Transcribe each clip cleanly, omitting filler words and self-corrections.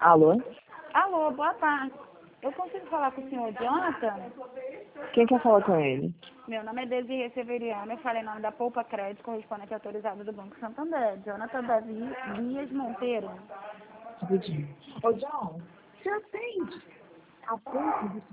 Alô? Alô, boa tarde. Eu consigo falar com o senhor Jonathan? Quem quer falar com ele? Meu nome é Desirê Severiano, eu falei em nome da Poupa Crédito, correspondente autorizado do Banco Santander. Jonathan Davi Dias Monteiro. Rapidinho. Ô, John, você atende a conta do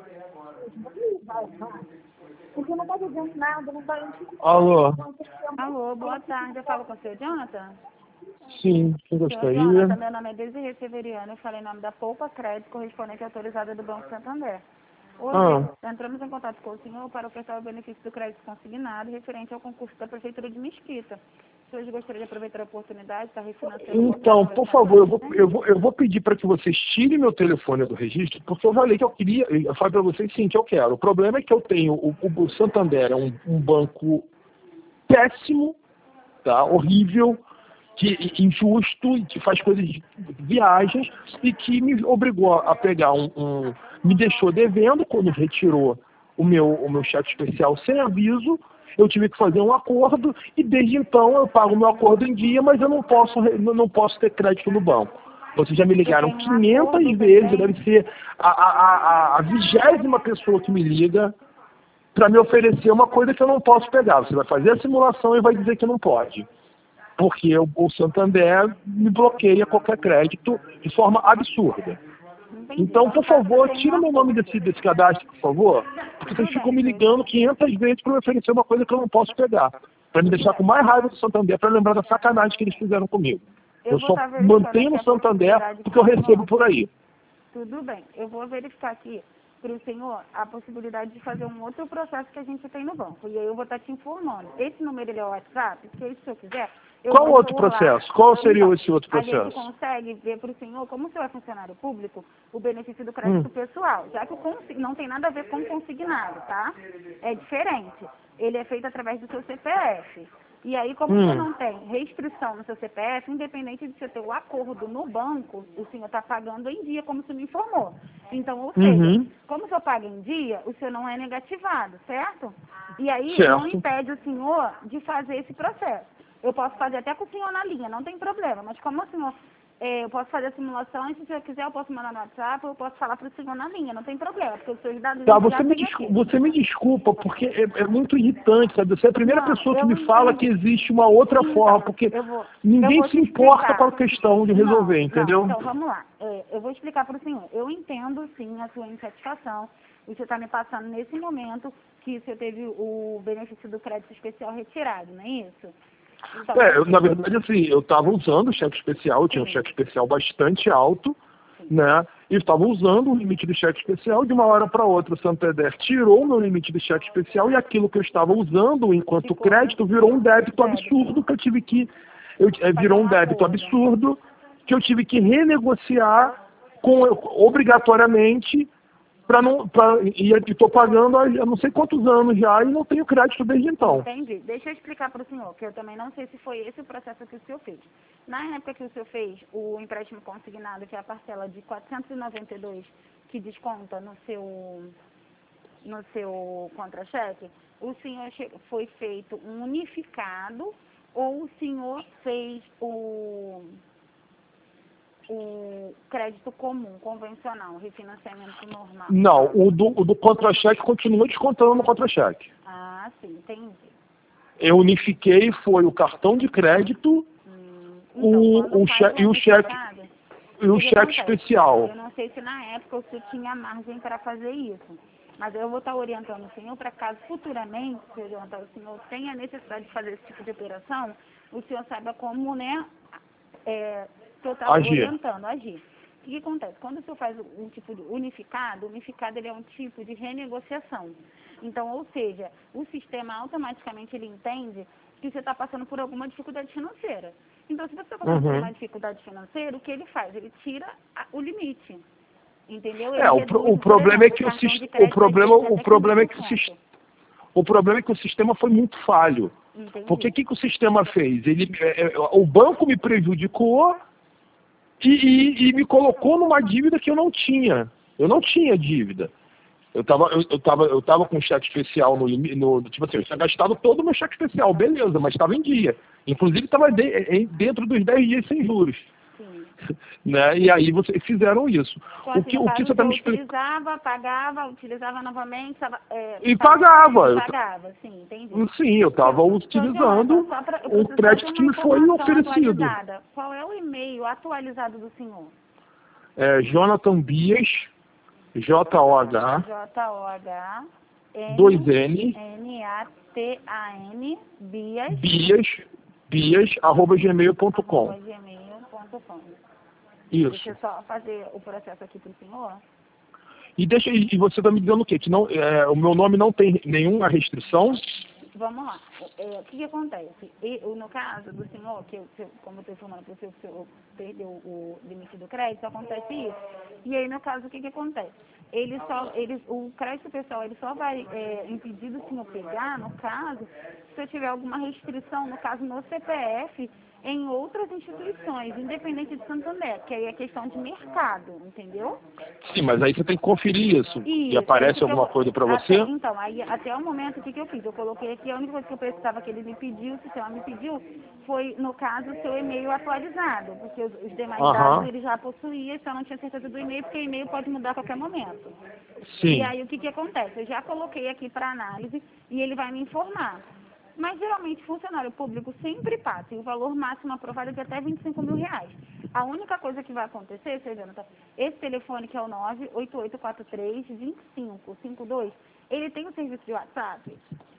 porque não tá dizendo nada, não tá... Alô? Alô, boa tarde. Eu falo com o senhor Jonathan? Sim, quem Senhor gostaria? Jonathan, meu nome é Desirê Severiano, eu falei em nome da Poupa Crédito, correspondente autorizada do Banco Santander. Hoje, entramos em contato com o senhor para ofertar o benefício do crédito consignado referente ao concurso da Prefeitura de Mesquita. O senhor gostaria de aproveitar a oportunidade para refinanciar o Então, por favor, eu vou pedir para que vocês tirem meu telefone do registro, porque eu falei que eu queria, eu falei para vocês sim, que eu quero. O problema é que eu tenho, o Santander é um banco péssimo, tá? Horrível, que injusto, que faz coisas de viagens e que me obrigou a pegar me deixou devendo quando retirou o meu cheque especial sem aviso. Eu tive que fazer um acordo e desde então eu pago o meu acordo em dia, mas eu não posso ter crédito no banco. Vocês já me ligaram 500 vezes, deve ser a 20ª pessoa que me liga para me oferecer uma coisa que eu não posso pegar. Você vai fazer a simulação e vai dizer que não pode. Porque o Santander me bloqueia qualquer crédito de forma absurda. Então, por favor, tira meu nome desse cadastro, por favor, porque vocês ficam me ligando 500 vezes para me oferecer uma coisa que eu não posso pegar, para me deixar com mais raiva do Santander, para lembrar da sacanagem que eles fizeram comigo. Eu só mantenho no Santander porque eu recebo por aí. Tudo bem, eu vou verificar aqui para o senhor a possibilidade de fazer um outro processo que a gente tem no banco. E aí eu vou estar te informando. Esse número ele é o WhatsApp, se aí, se eu quiser... Qual outro processo? Qual seria esse outro processo? A gente consegue ver para o senhor, como o senhor é funcionário público, o benefício do crédito pessoal, já que não tem nada a ver com consignado, tá? É diferente. Ele é feito através do seu CPF. E aí, como você não tem restrição no seu CPF, independente de você ter o acordo no banco, o senhor está pagando em dia, como você me informou. Então, ou seja, como o senhor paga em dia, o senhor não é negativado, certo? E aí, não impede o senhor de fazer esse processo. Eu posso fazer até com o senhor na linha, não tem problema. Mas como o senhor, eu posso fazer a simulação e se o senhor quiser eu posso mandar no WhatsApp, eu posso falar para o senhor na linha, não tem problema, porque os seus dados... Tá, você me desculpa, porque é muito irritante, sabe? Você é a primeira pessoa que me fala que existe uma outra forma, porque ninguém se importa com a questão de resolver, entendeu? Então, vamos lá. Eu vou explicar para o senhor. Eu entendo, sim, a sua insatisfação. O senhor está me passando nesse momento que o senhor teve o benefício do crédito especial retirado, não é isso? Então, na verdade, assim, eu estava usando o cheque especial, eu tinha um cheque especial bastante alto, né? E estava usando o limite do cheque especial, de uma hora para outra o Santander tirou o meu limite do cheque especial e aquilo que eu estava usando enquanto crédito virou um débito absurdo que eu tive que... virou um débito absurdo que eu tive que renegociar obrigatoriamente e estou pagando há não sei quantos anos já e não tenho crédito desde então. Entendi. Deixa eu explicar para o senhor, que eu também não sei se foi esse o processo que o senhor fez. Na época que o senhor fez o empréstimo consignado, que é a parcela de 492 que desconta no seu contra-cheque, o senhor foi feito um unificado ou o senhor fez o crédito comum, convencional, refinanciamento normal? Não, o do contra-cheque continua descontando no contra-cheque. Ah, sim, entendi. Eu unifiquei, foi o cartão de crédito, o cheque especial. Eu não sei se na época o senhor tinha margem para fazer isso, mas eu vou estar orientando o senhor para caso futuramente, o senhor tenha necessidade de fazer esse tipo de operação, o senhor saiba como, né, que eu estava orientando, agir. O que acontece? Quando o senhor faz um tipo de unificado ele é um tipo de renegociação. Então, ou seja, o sistema automaticamente ele entende que você está passando por alguma dificuldade financeira. Então, se você está passando por uma dificuldade financeira, o que ele faz? Ele tira o limite. Entendeu? O problema é que o problema é que o sistema foi muito falho. Entendi. Porque o que o sistema fez? O banco me prejudicou e me colocou numa dívida que eu não tinha. Eu não tinha dívida. Eu tava com um cheque especial tipo assim, eu tinha gastado todo o meu cheque especial, beleza, mas estava em dia. Inclusive estava dentro dos 10 dias sem juros. Sim. Né? E aí vocês fizeram isso. Então, O que no caso, você está me eu explicando? utilizava, pagava, utilizava novamente. E pagava. Pagava, sim, entendi. Sim, eu estava Então, utilizando Jonathan, eu o preciso crédito só que de uma me foi informação oferecido. atualizada. Qual é o e-mail atualizado do senhor? Jonathan Bias, J-O-H, J-O-H, 2N, N-A-T-A-N, Bias, @gmail.com. gmail.com. Isso. Deixa eu só fazer o processo aqui para o senhor. E você está me dizendo o quê? Que não, o meu nome não tem nenhuma restrição? Vamos lá. O que acontece? No caso do senhor, como eu estou informando para o senhor perdeu o limite do crédito, acontece isso. E aí, no caso, o que acontece? O crédito pessoal ele só vai impedir do senhor pegar, no caso, se eu tiver alguma restrição, no caso, no CPF, em outras instituições, independente de Santander, que aí é questão de mercado, entendeu? Sim, mas aí você tem que conferir isso. E Isso, aparece alguma coisa para você? Então, aí até o momento, o que eu fiz? Eu coloquei aqui, a única coisa que eu precisava que ele me pediu, o sistema me pediu, foi, no caso, o seu e-mail atualizado, porque os demais dados ele já possuía, só não tinha certeza do e-mail, porque o e-mail pode mudar a qualquer momento. Sim. E aí, o que acontece? Eu já coloquei aqui para análise e ele vai me informar. Mas, geralmente, funcionário público sempre passa, e o valor máximo aprovado é de até R$25 mil. A única coisa que vai acontecer, seu Jonathan, esse telefone que é o 98843-2552, ele tem o serviço de WhatsApp?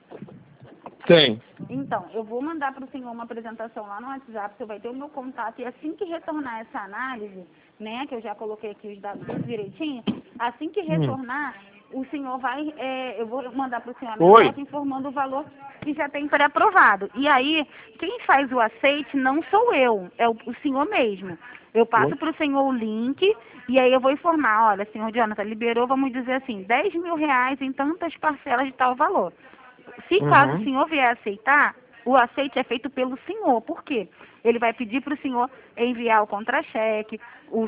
Tem. Então, eu vou mandar para o senhor uma apresentação lá no WhatsApp, você vai ter o meu contato, e assim que retornar essa análise, né, que eu já coloquei aqui os dados direitinho, assim que retornar, o senhor vai, eu vou mandar para o senhor a mensagem informando o valor que já tem pré-aprovado. E aí, quem faz o aceite não sou eu, é o senhor mesmo. Eu passo para o senhor o link e aí eu vou informar, olha, senhor Jonathan, liberou, vamos dizer assim, R$10 mil em tantas parcelas de tal valor. Se caso o senhor vier aceitar, o aceite é feito pelo senhor. Por quê? Ele vai pedir para o senhor enviar o contra-cheque,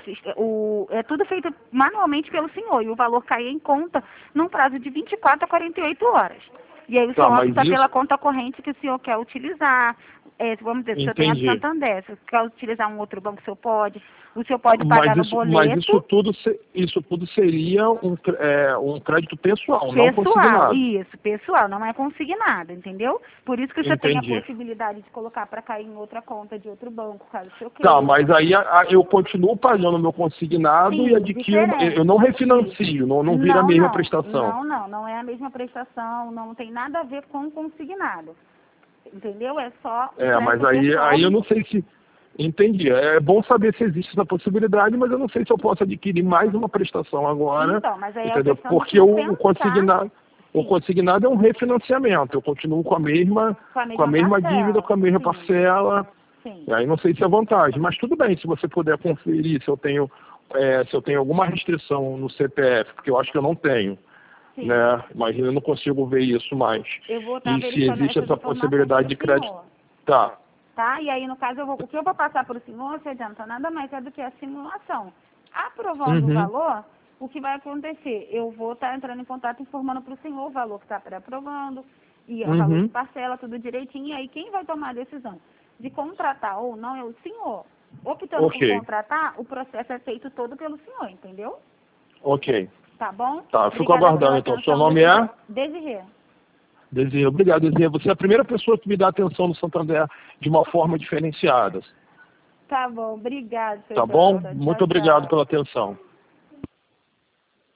é tudo feito manualmente pelo senhor, e o valor cai em conta num prazo de 24 a 48 horas. E aí o senhor opta pela conta corrente que o senhor quer utilizar. Vamos dizer, se o senhor tem a Santander, se o senhor quer utilizar um outro banco, o senhor pode pagar no boleto. Mas isso tudo seria um crédito pessoal, não consignado. Isso, pessoal, não é consignado, entendeu? Por isso que o senhor tem a possibilidade de colocar para cair em outra conta de outro banco, caso o senhor queira. Tá, mas aí eu continuo pagando meu consignado e adquiro, eu não refinancio, não vira a mesma prestação. Não é a mesma prestação, não tem nada a ver com consignado. Entendeu? É só... mas aí eu não sei se... Entendi. É bom saber se existe essa possibilidade, mas eu não sei se eu posso adquirir mais uma prestação agora. Então, mas aí entendeu? Porque o consignado é um refinanciamento. Eu continuo com a mesma dívida, com a mesma parcela. Sim. E aí não sei se é vantagem. Mas tudo bem, se você puder conferir se eu tenho alguma restrição no CPF, porque eu acho que eu não tenho. Né? Mas eu não consigo ver isso mais. Eu vou estar e se existe essa possibilidade de crédito. Tá. E aí, no caso, o que eu vou passar para o senhor, se adianta nada mais é do que a simulação. Aprovando o valor, o que vai acontecer? Eu vou estar entrando em contato informando para o senhor o valor que está pré-aprovando, e o valor de parcela, tudo direitinho, e aí quem vai tomar a decisão de contratar ou não é o senhor. Optando por contratar, o processo é feito todo pelo senhor, entendeu? Ok. Tá bom? Tá, fico aguardando então. Seu nome é? Desirê. Desirê, obrigado, Desirê. Você é a primeira pessoa que me dá atenção no Santander de uma forma diferenciada. Tá bom, obrigado. Tá bom? Muito obrigado pela atenção.